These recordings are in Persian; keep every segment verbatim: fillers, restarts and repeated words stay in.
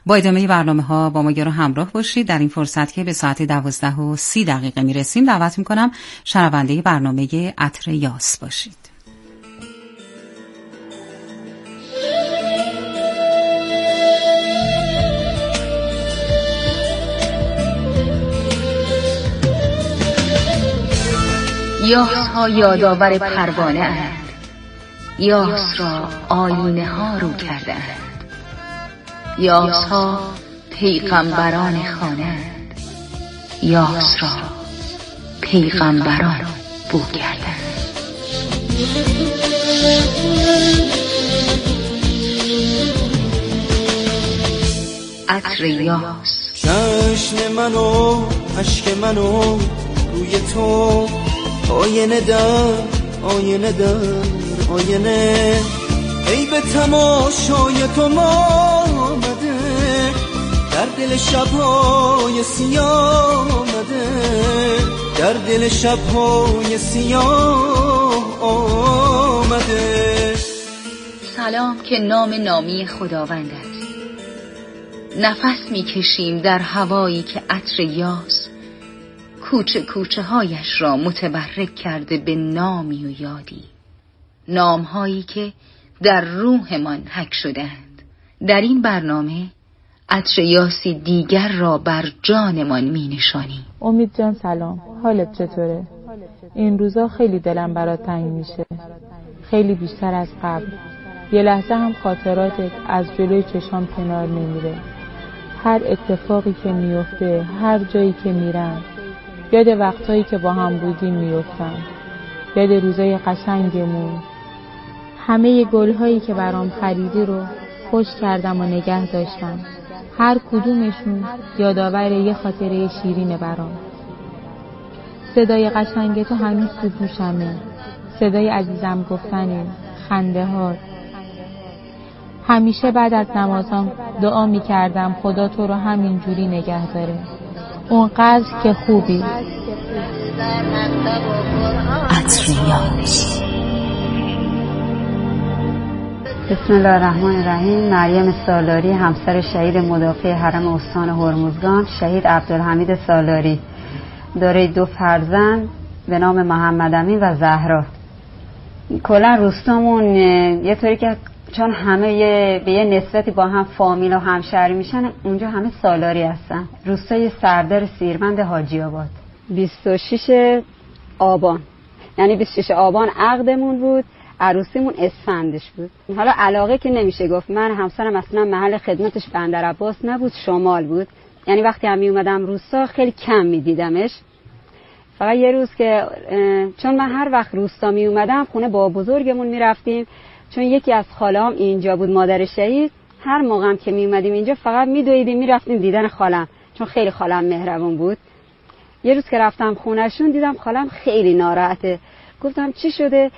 با ادامه برنامه ها با ما رو همراه باشید. در این فرصت که به ساعت دوازده و سی دقیقه می رسیم دعوت می کنم شنونده برنامه عطر یاس باشید. یاس ها یادآور پروانه اند، یاس را آینه ها رو کرده اند. یاس ها پیغمبران خانه اند، یاس را پیغمبران بو کرده اند. عطر یاس. چشم منو اشک منو روی تو آینه در آینه در آینه، ای به تماشای تو ما آمده، در دل شب‌های سیاه آمده، در دل شب‌های سیاه آمده. سلام که نام نامی خداوند است. نفس می‌کشیم در هوایی که عطر یاس کوچه کوچه هایش را متبرک کرده به نامی و یادی، نامهایی که در روحمان حک شدند. در این برنامه عطر یاسی دیگر را بر جانمان می نشانی. امید جان سلام، حالت چطوره؟ این روزا خیلی دلم برات تنگ میشه، خیلی بیشتر از قبل. یه لحظه هم خاطراتت از جلوی چشام کنار نمیره. هر اتفاقی که میفته، هر جایی که میرم، یاد وقتایی که با هم بودیم میفتم، یاد روزای قشنگمون. همه گل‌هایی که برام خریدی رو خوش کردم و نگه داشتم، هر کدومشون یادآور یه خاطره شیرینه برام. صدای قشنگ تو هنوز تو گوشمه، صدای عزیزم گفتنه، خنده ها. همیشه بعد از نمازام دعا می‌کردم خدا تو رو همین جوری نگه داره، اونقدر که خوبی. عطر یاس. بسم الله الرحمن الرحیم. مریم سالاری، همسر شهید مدافع حرم استان هرمزگان شهید عبدالحمید سالاری، دارای دو فرزند به نام محمد امین و زهرا. کلا روستامون یه طوری که چون همه یه به یه نسبتی با هم فامیل و همشهری میشن، اونجا همه سالاری هستن. روستای سردار سیرمند حاجی آباد. بیست و شش آبان، یعنی بیست و شش آبان عقدمون بود، عروسیمون اسفندش بود. حالا علاقه که نمیشه گفت، من همسرم اصلا محل خدمتش بندرعباس نبود، شمال بود. یعنی وقتی هم میومدم روستا خیلی کم میدیدمش. فقط یه روز که چون من هر وقت روستا میومدم خونه با بزرگمون میرفتیم، چون یکی از خاله‌ام اینجا بود، مادر شهید. هر موقعم که میومدیم اینجا فقط میدویدیم میرفتیم دیدن خالم، چون خیلی خالم مهربون بود. یه روز که رفتم خونهشون دیدم خالم خیلی ناراحته. گفتم چی شده؟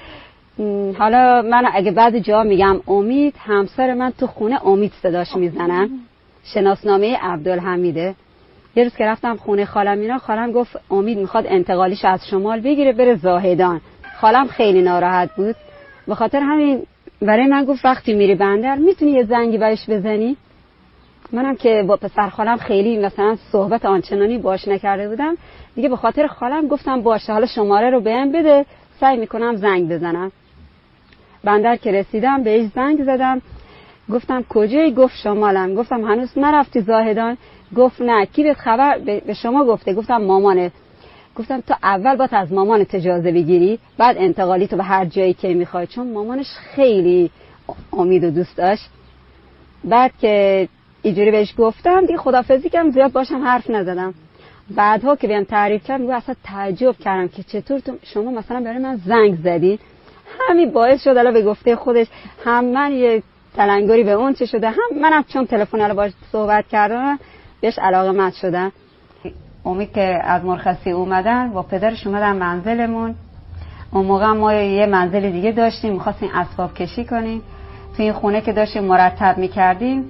حالا من اگه بعد جا میگم امید، همسر من تو خونه امید صداش میزنن، شناسنامه عبدالحمیده. یه روز که رفتم خونه خالم اینا، خالم گفت امید میخواد انتقالیش از شمال بگیره بره زاهدان. خالم خیلی ناراحت بود، به خاطر همین برای من گفت وقتی میری بندر میتونی یه زنگی بهش بزنی. منم که با پسر خالم خیلی مثلا صحبت آنچنانی باش نکرده بودم دیگه، به خاطر خالم گفتم باشه حالا شماره رو بهم بده، سعی میکنم زنگ بزنم. بندر که رسیدم بهش زنگ زدم، گفتم کجایی؟ گفت شمالم. گفتم هنوز نرفتی زاهدان؟ گفت نه. کی بهت خبر به شما گفته؟ گفتم مامانه. گفتم تو اول باید از مامانت اجازه بگیری، بعد انتقالی تو به هر جایی که میخوای، چون مامانش خیلی امید و دوست داشت. بعد که اینجوری بهش گفتم دیگه خدافظی کردم، زیاد باشم حرف نزدم. بعدها که بهم تعریف کرد میگه اصلا تعجب کردم که چطور تو شما مثلا برای من زنگ زدید. همین باعث شد الان به گفته خودش هم من یه تلنگری به اون چه شده، هم منم چون تلفن الان باهاش صحبت کردم بهش علاقه‌مند شدم. امید که از مرخصی اومدن با پدرش اومدن منزلمون. اون موقع ما یه منزل دیگه داشتیم، می‌خواستیم اسباب کشی کنیم. تو این خونه که داشتیم مرتب می‌کردیم،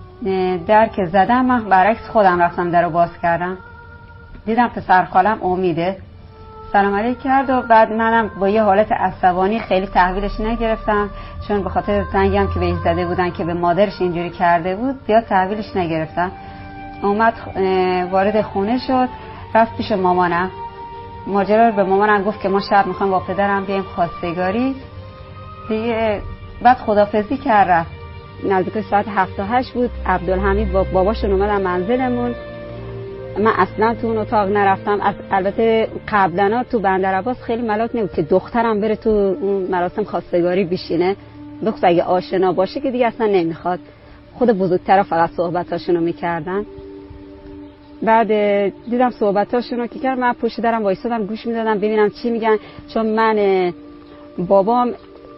در که زدم من برعکس خودم رفتم درو باز کردم، دیدم پسر خالم امیده سلام علیک کرد و بعد منم با یه حالت عصبانی خیلی تحویلش نگرفتم، چون به خاطر زنگی هم که بهش زده بودن که به مادرش اینجوری کرده بود زیاد تحویلش نگرفتم. اومد وارد خونه شد، رفت پیش مامانم، ماجرا رو به مامانم گفت که ما شب میخوایم با پدرم بیایم خواستگاری دیگه. بعد خدافظی کرد رفت. نزدیک ساعت هفت تا هشت بود. عبدالحمید با باباشون اومدن منزلمون. من اصلا تو اون اتاق نرفتم. از البته قبلا تو بندرعباس خیلی ملاک نبود که دخترم بره تو اون مراسم خواستگاری بشینه، بخصوص اگه آشنا باشه که دیگه اصلا نمیخواد. خود بزرگترها فقط صحبتاشونو میکردن. بعد دیدم صحبتاشونو که کرد، من پشت درم وایسادم گوش میدادم ببینم چی میگن، چون من بابام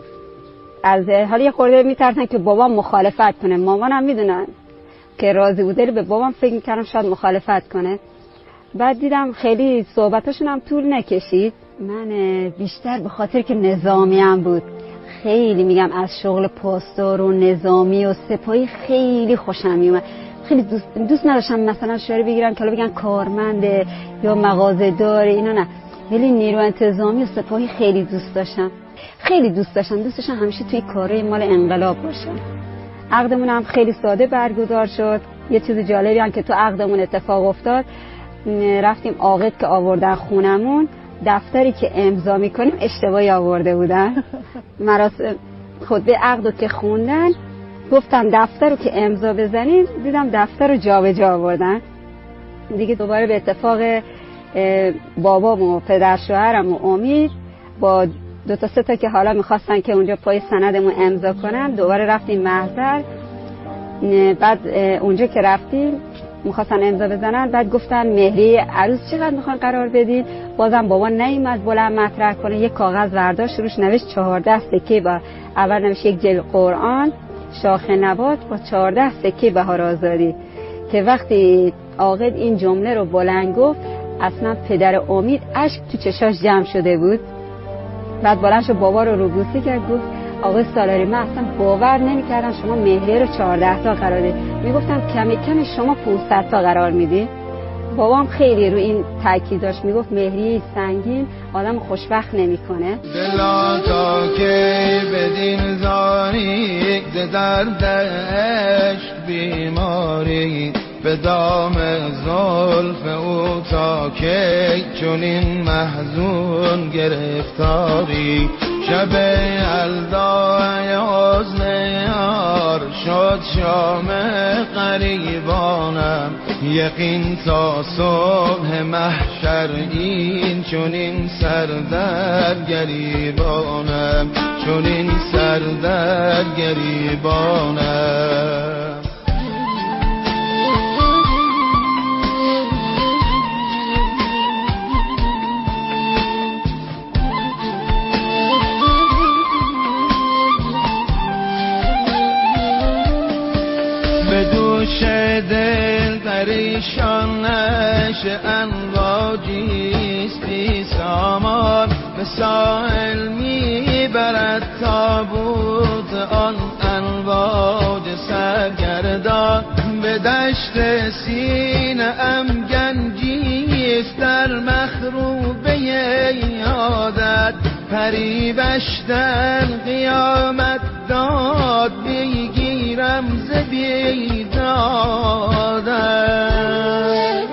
از حالا یه خورده میترسن که بابام مخالفت کنه. مامانم میدونن که راضی بوده، به بابام فکر میکردم شاید مخالفت کنه. بعد دیدم خیلی صحبتاشون هم طول نکشید. من بیشتر به خاطر که نظامیم بود، خیلی میگم از شغل پاسدار و نظامی و سپاهی خیلی خوشم میومد. خیلی دوست دوست نداشتم مثلا شعاری بگیرم که بگن کارمنده یا مغازه‌دار، اینا نه، ولی نیرو انتظامی و سپاهی خیلی دوست داشتم. خیلی دوست داشتم دوست داشتم همیشه توی کارهای مال انقلاب باشم. عقدمون هم خیلی ساده برگزار شد. یه چیز جالبی هم که تو عقدمون اتفاق افتاد، رفتیم عاقد که آوردن خونمون، دفتری که امضا میکنیم اشتباهی آورده بودن. مراسم خطبه عقدو که خوندن گفتم دفتر رو که امضا بزنیم، دیدم دفتر رو جا به جا آوردن. دیگه دوباره به اتفاق بابام و پدر شوهرم و امید با دو تا سه تا که حالا میخواستن که اونجا پای سندمون امضا کنن، دوباره رفتیم محضر. بعد اونجا که رفتیم میخواستن امضا بزنن، بعد گفتن مهریه عروس چقدر میخوان قرار بدین. بازم بابا نیومد بلند مطرح کنه، یک کاغذ برداشت روش نوشت چهارده سکه، با اول نوشت یک جلد قرآن، شاخ نبات با چهارده سکه بهار آزادی. که وقتی عاقد این جمله رو بلند گفت، اصلا پدر امید اشک تو چشاش جمع شده بود. بعد بلند شد بابا رو روبوسی کرد، گفت آقای سالاری من اصلا باور نمی‌کردم شما مهریه رو چهارده تا قرار دید. میگفتم کمی کمی شما پانصد تا قرار میدی. بابام خیلی رو این تاکید داشت، میگفت مهریه سنگین آدم خوشبخت نمیکنه. دلا تا که بدین زاری دردش بیماری، به دام زلف او تا که چونین محزون گرفتاری. شب الدای حزن یار شد شام غریبانم، یقین تا صبح محشر این چونین سر در گریبانم، چونین سر در گریبانم. دل پریشان نشه انواجیستی سامان، به ساحل میبرد تابوت آن انواج سرگردان. به دشت سینه ام گنجیست در مخروبه عادت، پریوشتن قیامت داد بگیرم ز بیدادت.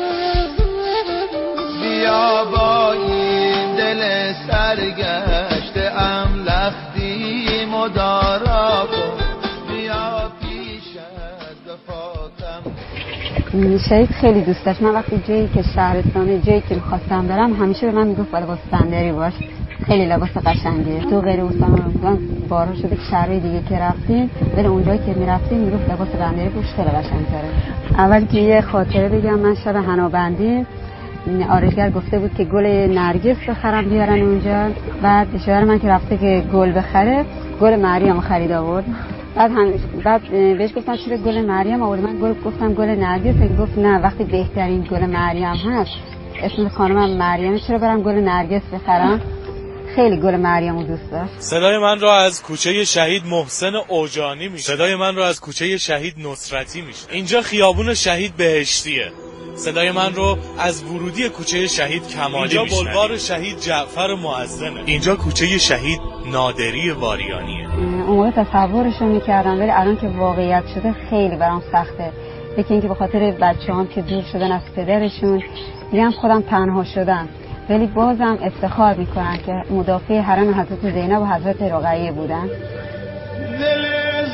بیا با این دل سرگشته ام لختی مدارا کن، بیا پیشت بفاتم. شهید خیلی دوست داشت. من وقتی جایی که شهرستانه جایی که میخواستم برم همیشه به من میگفت لباس بندری باش، خیلی لباس قشنگیه. تو غیر استان بارها شده که شهرهای دیگه که رفتیم، ولی اونجایی که میرفتیم میگفت لباس بندری پوش خیلی قشنگ‌تره. اول که یه خاطره بگم، من شب حنابندی آرایشگر گفته بود که گل نرگس بخرم بیارن اونجا. بعد شوهر من که رفته که گل بخره، گل مریم خرید آورد. بعد هم بعد بهش گفتم چرا گل مریم آورد؟ من گل گفتم گل نرگس. گفت نه، وقتی بهترین گل مریم هست اسم خانمم مریمه، چرا برم گل نرگس بخرم؟ خیلی گل مریم رو دوست داشت. صدای من را از کوچه شهید محسن اوجانی میشه، صدای من را از کوچه شهید نصرتی میشه. اینجا خیابون شهید بهشتیه. صدای من رو از ورودی کوچه شهید کمالی اینجا بلوار شهید جعفر معظمه. اینجا کوچه شهید نادری واریانیه. اون موقع تصورشو میکردم ولی الان که واقعیت شده خیلی برام سخته. یکی اینکه به خاطر بچه‌هام که دور شدن از پدرشون، دیگه هم خودم تنها شدم، ولی بازم افتخار میکنم که مدافع حرم حضرت زینب و حضرت رقیه بودن. دل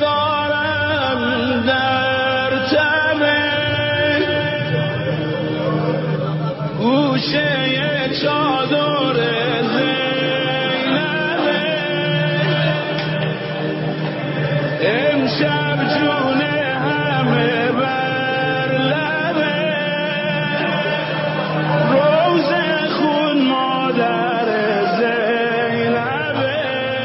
زارم در تمه گوشه چادر زینبه، امشب جون همه بر لبه، روز خون مادر زینبه.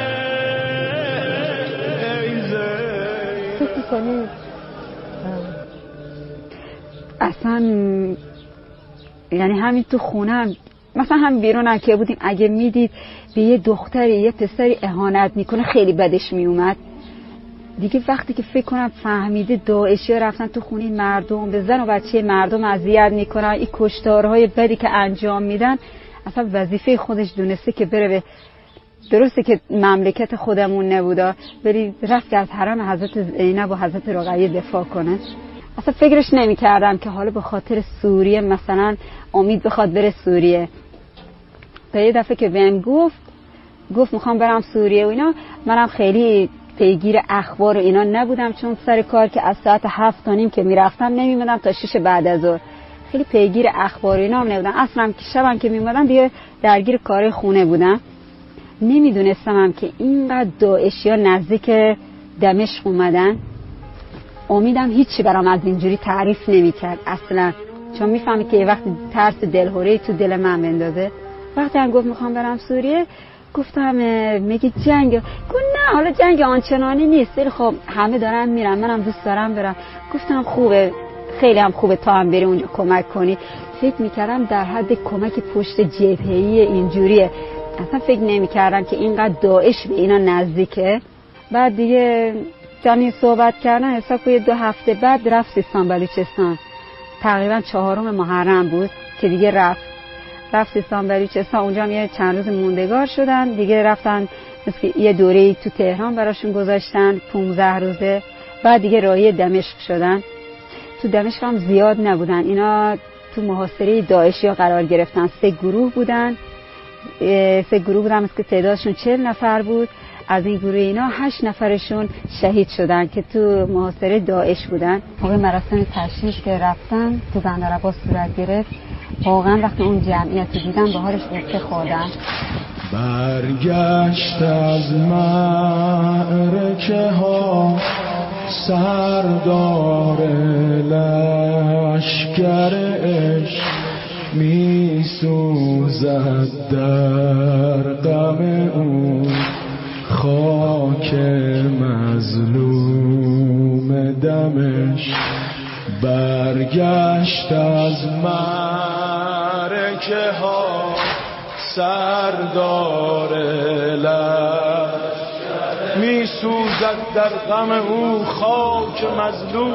اصلا یعنی همین تو خونم مثلا هم بیرون هم که بودیم اگه میدید به یه دختری یه پسری اهانت میکنه خیلی بدش میومد. دیگه وقتی که فکر کنم فهمیده داعشی ها رفتن تو خونه مردم به زن و بچه مردم اذیت میکنن، این کشتارهای بدی که انجام میدن، اصلا وظیفه خودش دونسته که بره به درسته که مملکت خودمون نبودا ولی رفت که از حرم حضرت زینب و حضرت رقیه دفاع کنه. اصلا فکرش نمی کردم که حالا به خاطر سوریه مثلا امید بخواد بره سوریه. تا یه دفعه که بهم گفت گفت میخوام برم سوریه و اینا، منم خیلی پیگیر اخبار و اینا نبودم چون سر کار که از ساعت هفت تا نیم که میرفتم نمیمدم تا شش بعد از ظهر، خیلی پیگیر اخبار و اینا هم نبودم. اصلا که شبم که میمدم دیگه درگیر کار خونه بودم. نمیدونستم هم که اینقدر داعشی ها نزدیک دمشق اومدن. امیدم هیچی برام از اینجوری تعریف نمیکرد اصلا، چون میفهمی که یه وقتی ترس دلهوره تو دل من بندازه. وقتی هم گفت میخوام برم سوریه گفتم میگی جنگ؟ گفت نه حالا جنگ آنچنانی نیست ولی خب همه دارن میرن منم دوست دارم برم. گفتم خوبه، خیلی هم خوبه تا هم بری اونجا کمک کنی. فکر میکردم در حد کمک پشت جبهه‌ای اینجوریه، اصلا فکر نمیکردم که اینقدر داعش به اینا نزدیکه. بعد دیگه جمعی صحبت کردن، حساب کنید دو هفته بعد رفت سیستان بلوچستان. تقریبا چهارم محرم بود که دیگه رفت رفت سیستان بلوچستان. اونجا هم یه چند روز موندگار شدن دیگه، رفتن مثل یه دوره‌ای تو تهران براشون گذاشتن پونزده روزه. بعد دیگه راهی دمشق شدن. تو دمشق هم زیاد نبودن اینا، تو محاصره داعشی ها قرار گرفتن. سه گروه بودن سه گروه بودن مثل تعدادشون چهل نفر بود. از این گروه اینا هشت نفرشون شهید شدن که تو محاصره داعش بودن. موقع مراسم تشییع که رفتن تو بندر عباس صورت گرفت، واقعا وقتی اون جمعیت رو دیدن به حالش ارتخ خوردن. برگشت از معرکه ها سردار لشکر عشق، می سوزد در غم اون خاک مظلوم دمشق. برگشت از معرکه ها سردار لشکر، می سوزد در غم او خاک مظلوم.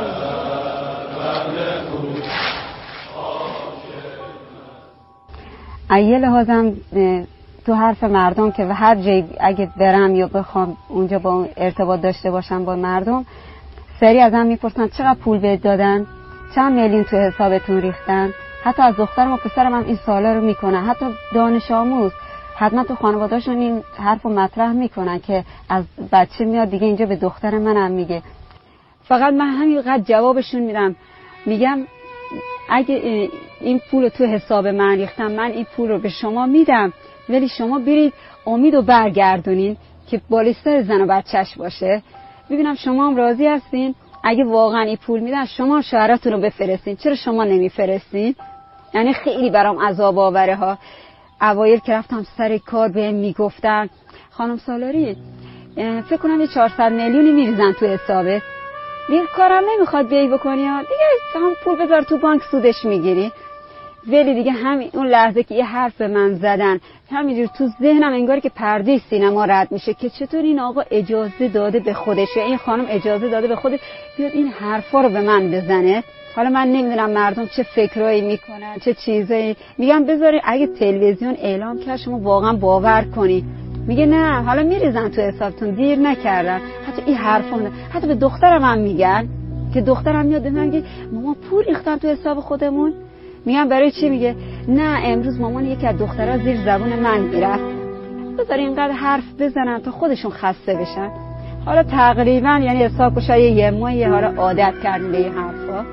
ایه لحاظم تو حرف مردم که هر جایی اگه برم یا بخوام اونجا با ارتباط داشته باشم با مردم، سری ازم میپرسن چقدر پول بهت دادن، چند میلیون تو حسابتون ریختن. حتی از دخترم و پسرم هم این سوالا رو میکنن، حتی دانش آموز حتما تو خانواده‌شون این حرفو مطرح میکنن که از بچه میاد دیگه اینجا به دختر منم میگه. فقط من همینقدر جوابشون میدم، میگم اگه این پول رو تو حساب من ریختم، من این پول رو به شما میدم ولی شما برید امید رو برگردونین که بالستر زن و بچهش باشه. ببینم شما هم راضی هستین. اگه واقعا این پول میدن شما شوهراتون رو بفرستین، چرا شما نمیفرستین؟ یعنی خیلی برام عذاب آوره ها. اوایل که رفتم سر کار بهم میگفتن خانم سالاری فکر کنم یه چهارصد میلیونی میریزن تو حسابت، دیگه کارم نمیخواد بیای بکنی ها، دیگه هم پول بذار تو بانک سودش میگیری. ولی دیگه همین اون لحظه که یه حرف به من زدن همینجور تو ذهنم انگار که پرده سینما رد میشه که چطور این آقا اجازه داده به خودش یا این خانم اجازه داده به خودش بیاد این حرفا رو به من بزنه. حالا من نمیدونم مردم چه فکرایی میکنن، چه چیزایی میگن. بذاری اگه تلویزیون اعلام کرد شما واقعا باور کنی. میگه نه، حالا میریزن تو حسابتون، دیر نکردن. حتی این حرفا حتی به دخترم هم میگن که دخترم میاد میگه مامان پول ریختن تو حساب خودمون. میگم برای چی؟ میگه نه امروز مامان یکی از دخترها زیر زبون من میرفت. بذار اینقدر حرف بزنن تا خودشون خسته بشن. حالا تقریبا یعنی حساب کن شاید یه ماهی حالا عادت کردیم به این حرفا.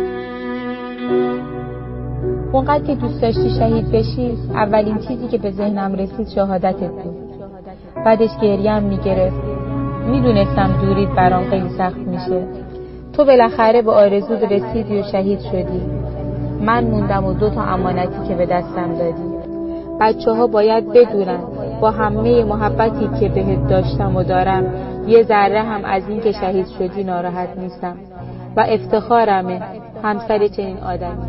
اونقدر که دوست داشتی شهید بشی، اولین چیزی که به ذهنم رسید شهادتت بود. بعدش گریم میگرفت. میدونستم دورید برام خیلی سخت میشه. تو بالاخره به آرزوت رسیدی و شهید شدی. من موندم و دو تا امانتی که به دستم دادی. بچه ها باید بدونن با همه محبتی که بهت داشتم و دارم یه ذره هم از این که شهید شدی ناراحت نیستم و افتخارمه همسر چنین آدمی.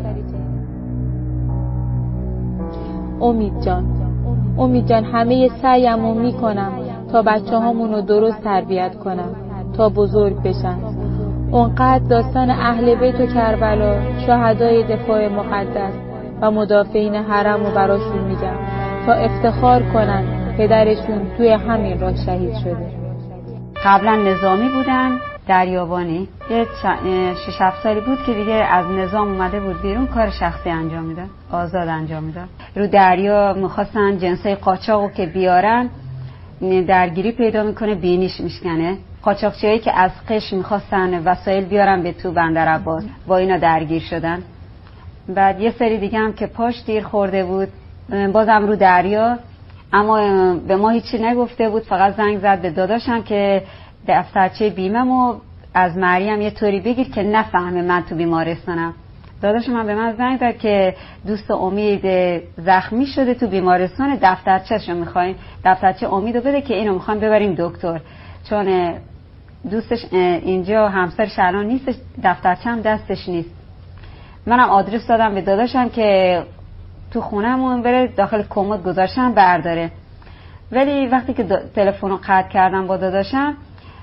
امید جان، امید جان همه سعیمو میکنم تا بچه هامونو درست تربیت کنم تا بزرگ بشن. اونقدر داستان اهل بیت و کربلا، شهدای دفاع مقدس و مدافعین حرم رو براشون میگم تا افتخار کنن پدرشون توی همین راه شهید شده. قبلا نظامی بودن دریابانی، یه شش هفت سالی بود که دیگه از نظام اومده بود بیرون، کار شخصی انجام میداد، آزاد انجام میداد. رو دریا میخواستن جنسای قاچاقو که بیارن، درگیری پیدا میکنه، بینیش میشکنه. قاچاقچیایی که از قش میخواستن وسایل بیارن به تو بندر عباس با اینا درگیر شدن. بعد یه سری دیگه هم که پاش تیر خورده بود، بازم رو دریا، اما به ما هیچی نگفته بود، فقط زنگ زد به داداشم که دفترچه بیمه‌مو از مریم یه طوری بگیر که نفهمه من تو بیمارستانم. داداشم هم به من زنگ زد که دوست امید زخمی شده تو بیمارستان، دفترچه‌شو می‌خوایم، دفترچه امیدو بده که اینو می‌خوایم ببریم دکتر، چون دوستش اینجا همسرش الان نیستش، دفترچه هم دستش نیست. منم آدرس دادم به داداشم که تو خونه‌مون بره داخل کمد گذاشتم برداره. ولی وقتی که تلفن رو قطع کردم با داداشم،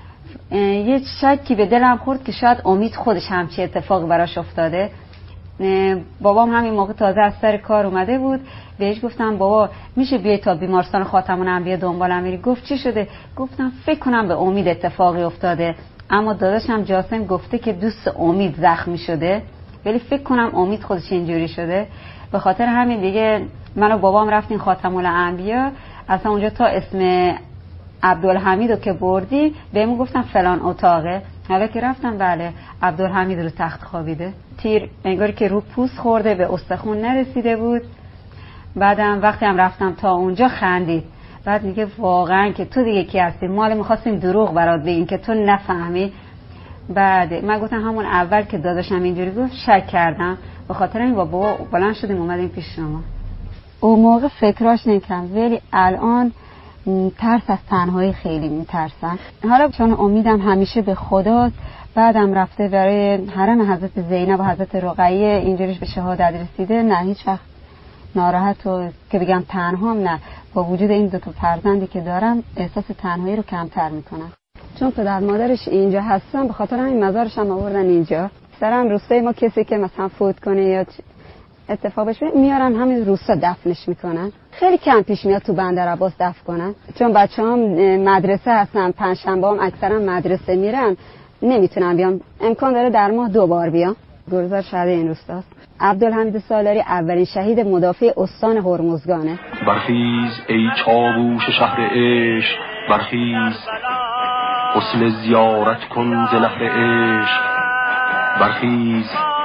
یه شکی به دلم خورد که شاید امید خودش همچی اتفاق براش افتاده. بابام همین موقع تازه از سر کار اومده بود، بهش گفتم بابا میشه بیای تا بیمارستان خاتم الانبیا دنبالم میری؟ گفت چی شده؟ گفتم فکر کنم به امید اتفاقی افتاده، اما داداشم جاسم گفته که دوست امید زخمی شده، ولی فکر کنم امید خودش اینجوری شده. به خاطر همین دیگه من و بابام رفتیم خاتم الانبیا. اصلا اونجا تا اسم عبدالحمیدو که بردی بهمون گفتن فلان اتاقه. حالا که رفتم بله عبدالحمید رو تخت خوابیده، تیر انگاری که رو پوست خورده، به استخون نرسیده بود. بعدم وقتی هم رفتم تا اونجا خندید. بعد میگه واقعا که تو دیگه کی هستی؟ ما حالا می‌خواستیم دروغ برات بگیم که تو نفهمی. بعد من گفتم همون اول که داداشم اینجوری گفت شک کردم، به خاطر این با بابا بلند شدیم اومدیم پیش شما. اون موقع فکراش نمی‌کردم، ولی الان ترس از تنهایی خیلی میترسم. حالا چون امیدم همیشه به خداست، بعدم رفته برای حرم حضرت زینب و حضرت رقیه اینجوریش به شهادت رسیده، نه هیچ وقت ناراحت و که بگم تنهام نه، با وجود این دو تا فرزندی که دارم احساس تنهایی رو کمتر میکنم. چون پدر مادرش اینجا هستن، به خاطر همین مزارش هم آوردن اینجا. سرم روستای ما کسی که مثلا فوت کنه یا اتفاقش بیفته میارن همین روستا دفنش میکنن. خیلی کم پیش میاد تو بندر عباس دفن کنن، چون بچه‌هام مدرسه هستن، پنجشنبه هم اکثرا مدرسه میرن، نمیتونن بیام. امکان داره در ماه دو بار بیام. گرزار شهر این روستاست. عبدالحمید سالاری اولین شهید مدافع استان هرمزگانه. برخیز ای چاووش شهر عشق، برخیز غسل زیارت کن ز نهر عشق، برخیز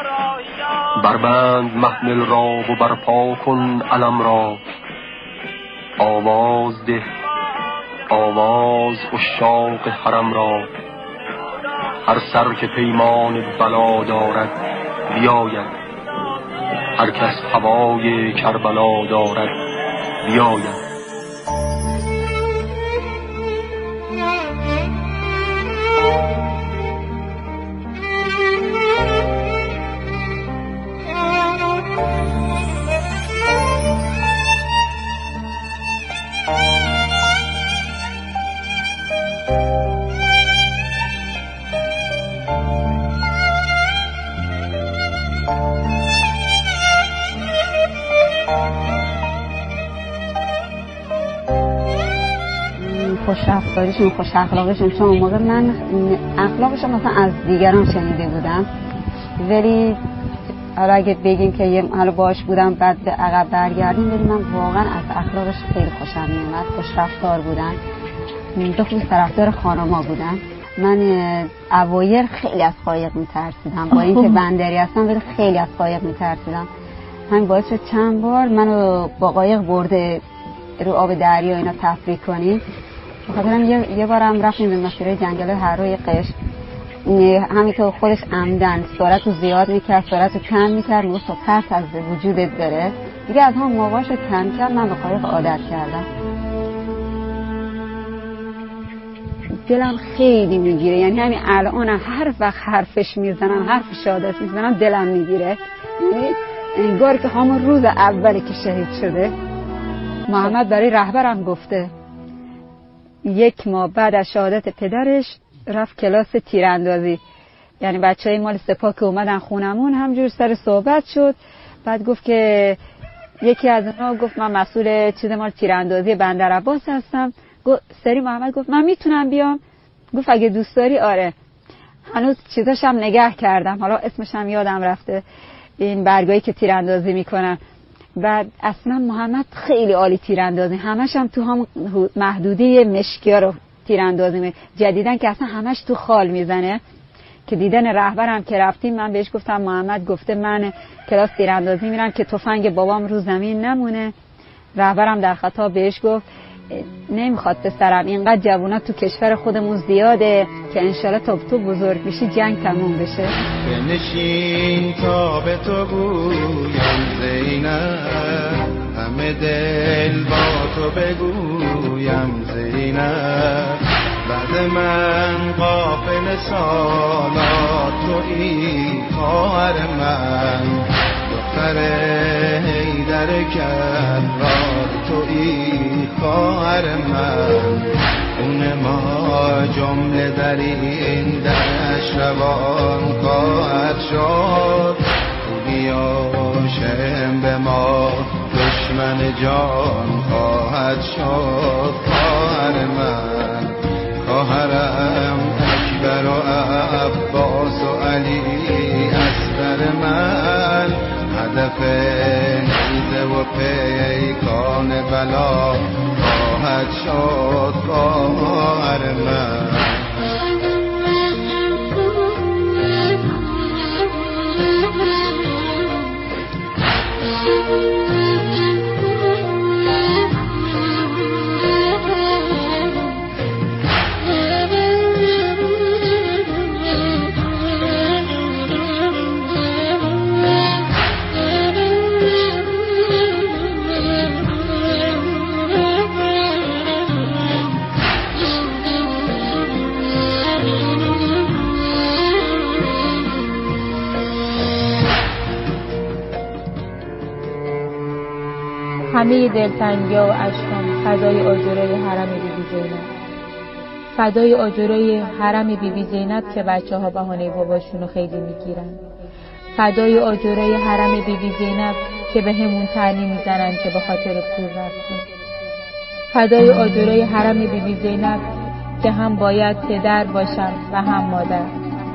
بربند محمل را و برپا کن علم را، آواز ده آواز عشاق حرم را، هر سر که پیمان بلا دارد بیاید، هر کس هوای کربلا دارد بیاید. خوش رفتاریشون، خوش اخلاقشون، چون اون موقع من اخلاقشون مثلا از دیگران شنیده بودم، ولی حالا اگه بگیم که یه حالا باش بودم بعد به عقب برگردیم، ولی من واقعا از اخلاقش خیلی خوشم میومد. خوش رفتار بودن، به خصوص طرفدار خانما بودن. من اوایل خیلی از قایق میترسیدم، با اینکه بندری هستم ولی خیلی از قایق میترسیدم. همین باعث شد چند بار منو با قایق برده رو آب دریا اینا تفریح کنیم. بخاطرم یه, یه بارم رفتیم به مسیر جنگل هروی قشم، همینطور خودش عمدن سرعت رو زیاد میکرد، سرعت رو کم میکرد، میگفت تا ترس از وجودت داره دیگه. از هم موقعاش رو کم کم من به قایق عادت کردم. دلم خیلی میگیره، یعنی همین الانم هر وقت حرفش میزنم، حرف شهادت میزنم، دلم میگیره. یعنی انگار که همون روز اولی که شهید شده. محمد برای رهبرم گفته یک ماه بعد از شهادت پدرش رفت کلاس تیراندازی، یعنی بچهای مال سپاه که اومدن خونمون همجور سر صحبت شد. بعد گفت که یکی از اونها گفت من مسئول چیز مال تیراندازی بندر عباس هستم. سری محمد گفت من میتونم بیام؟ گفت اگه دوست داری آره. هنوز چیزاشم نگه کردم، حالا اسمش هم یادم رفته، این برگایی که تیراندازی میکنن. بعد اصلا محمد خیلی عالی تیراندازی، همش هم تو هم محدوده مشکیا رو تیراندازی می جدیدن که اصلا همش تو خال میزنه. که دیدن رهبرم که رفتیم، من بهش گفتم محمد گفته من کلاس تیراندازی میرم که تفنگ بابام رو زمین نمونه. رهبرم در خطاب بهش گفت نمیخواد پسرم، اینقدر جوونا تو کشور خودمون زیاده که انشالله تا تو بزرگ بشی جنگ تموم بشه. بنشین تا به تو گویم زینب، همه دل با تو بگویم زینب. بعد من قافل سالات تویی خواهر من، دختر حیدر کرار تویی خواهر من. اون ما جمله در این دشت روان خواهد شد، خوبی هاشم به ما دشمن جان خواهد شد. خواهر من، خواهرم اکبر و عباس و علی اصغر من، هدف نیزه و پیکان بلا خواهد شد. خواهر من همه دلتنگی‌ها و اشکام فدای آجرای حرم بیبی زینب، فدای آجرای حرم بیبی زینب که بچه ها بهانه باباشونو خیلی میگیرن، فدای آجرای حرم بیبی زینب که به همون طعنه میزنن که به خاطر پول رفتیم، فدای آجرای حرم بیبی زینب که هم باید پدر باشم و هم مادر،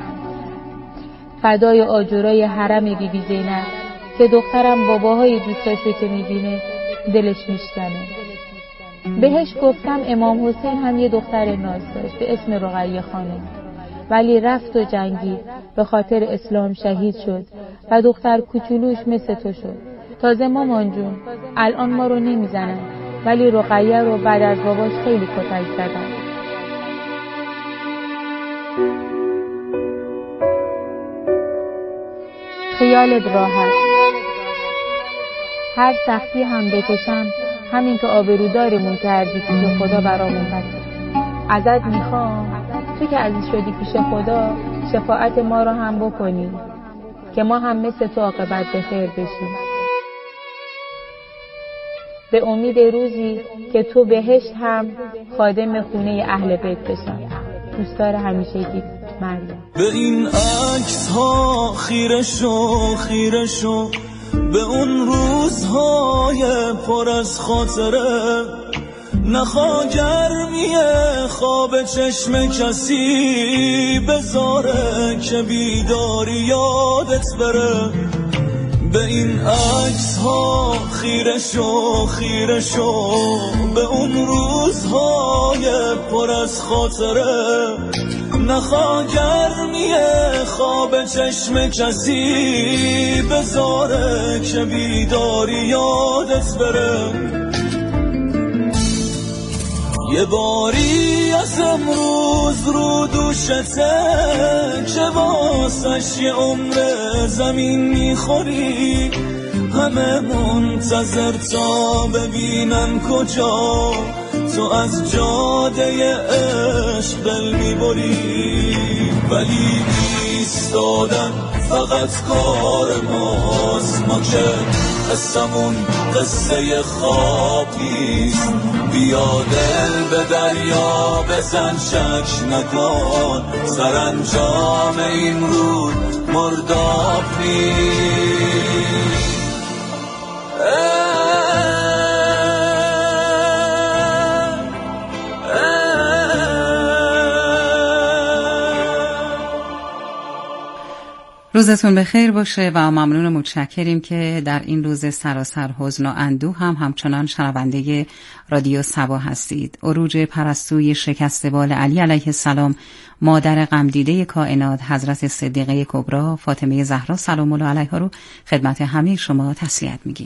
فدای آجرای حرم بیبی زینب که دخترم باباهای دوستاشو که میبینه دلش میشکنه. بهش گفتم امام حسین هم یه دختر ناز داشت به اسم رقیه خانم، ولی رفت و جنگید، به خاطر اسلام شهید شد و دختر کوچولوش مثل تو شد. تازه مامان جون الان ما رو نمیزنن، ولی رقیه رو بعد از باباش خیلی کتک زدن. خیالت راحت، هر سختی هم بکشم همین که آبرودارمون کردی پیش خدا برامون پس. ازت میخوام تو که عزیز شدی پیش خدا شفاعت ما رو هم بکنی که ما هم مثل تو عاقبت به خیر بشیم، به امید روزی که تو بهشت هم خادم خونه اهل بیت بشم. دوستدار همیشگی مریم. به این عکس ها خیره شو خیره شو، به اون روزهای پر از خاطره، نخوا گرمی خواب چشم کسی بذاره که بیداری یادت بره. به این عکس ها خیره شو خیره شو، به اون روزهای پر از خاطره، نخوا گرمی خواب چشم کسی بذاره که بیداری یادت بره. یه باری از امروز رو دوشته که واسش یه عمر زمین میخوری، همه منتظر تا ببینن کجا تو از جاده عشق دل میبری. ولی ایستادن فقط کار ماست، ما که قصمون قصه خواب نیست. بیا دل به دریا بزن شک نکن، سرانجام این رود مرداب نیست. روزتون بخیر باشه و ممنون و متشکریم که در این روز سراسر حزن و اندوه هم همچنان شنونده رادیو صبا هستید. عروج پرستوی شکسته‌بال علی علیه السلام، مادر غمدیده کائنات حضرت صدیقه کبری فاطمه زهرا سلام الله علیها رو خدمت همه شما تسلیت میگیم.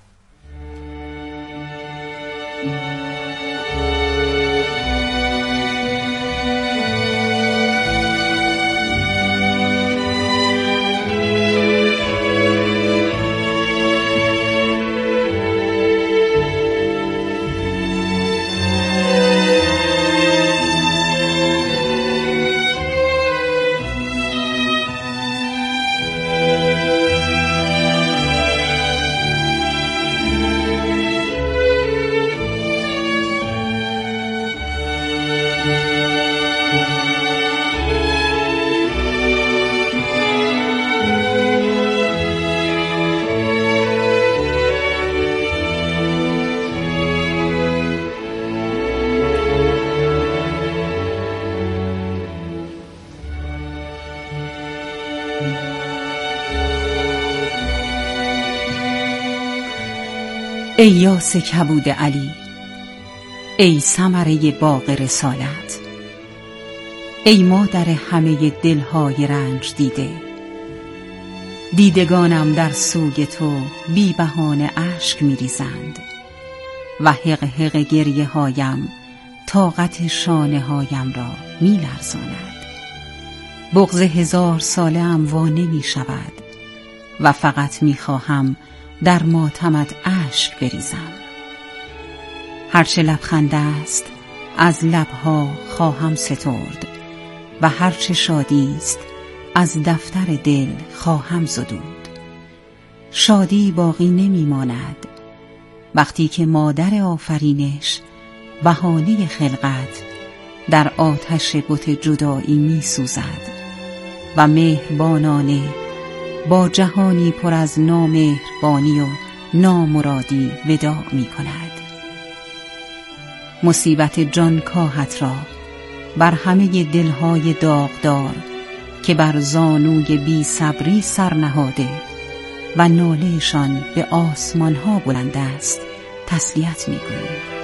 ای یاس کبود علی، ای ثمره باغ رسالت، ای مادر همه دلهای رنج دیده. دیدگانم در سوی تو بی بهانه اشک می‌ریزند و حق حق گریه هایم طاقت شانه هایم را می‌لرزاند. بغض هزار ساله ام وا نمی‌شود و فقط می‌خواهم در ماتمت اشک بریزم. هرچه لبخند است از لبها خواهم سترد و هرچه شادی است از دفتر دل خواهم زدود. شادی باقی نمی ماند وقتی که مادر آفرینش بهانه خلقت در آتش بت جدایی می سوزد و مهربانانه با جهانی پر از نامهربانی و نامرادی وداع می کند. مصیبت جان کاهت را بر همه دلهای داغدار که بر زانوی بی صبری سر نهاده و نالهشان به آسمانها بلند است تسلیت می کنیم.